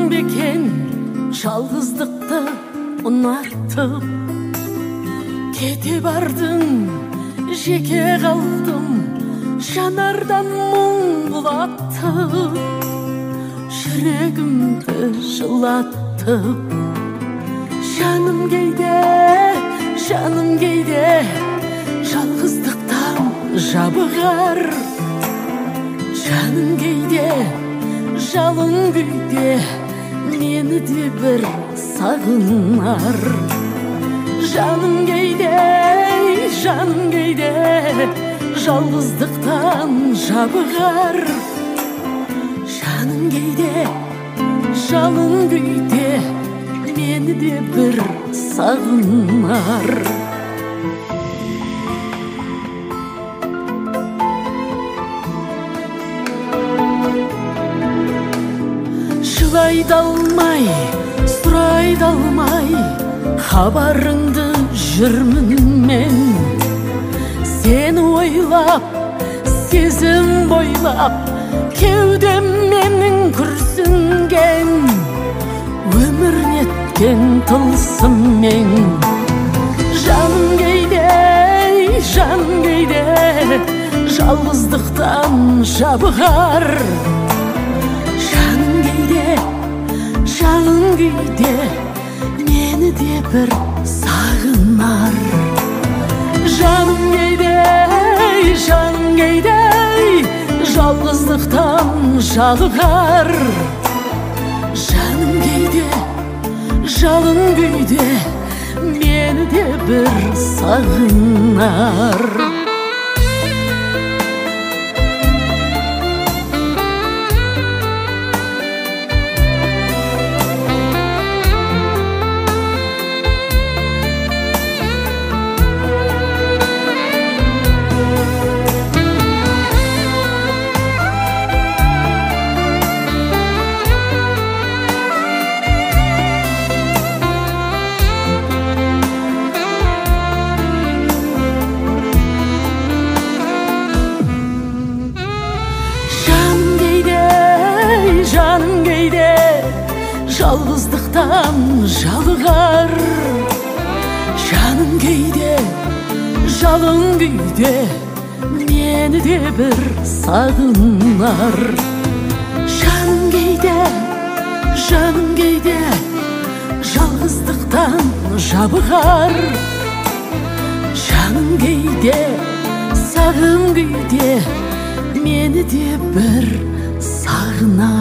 бекен жалғыздықты ұнатып, кете бардың, жеке қалдым, жанардан мұң бұлатып, жүрегімді жылатып. Жаным кейде жалғыздықтан жабығар, жаным кейде жалын күйде мені де бір сағынар. Жаным кейде жалғыздықтан жабығар, жаным кейде жалын күйде мені де бір сағынар. Жылай да алмай, сұрай да алмай, хабарыңды жүрмін мен. Сені ойлап, сезім бойлап, кеудем менің күрсінген, өмір неткен тылсыммен. Жаным кейде жалғыздықтан жабығар, жалын күйде мені де бір сағынар. Жаным кейде жалғыздықтан жалығар, жаным кейде жалын күйде мені де бір сағынар. Жаным кейде жалғыздықтан жалығар, жаным кейде жалын күйде мені де бір сағынар. Жаным кейде жалғыздықтан жабығар, жаным кейде сағым күйде мені де бір сағынар.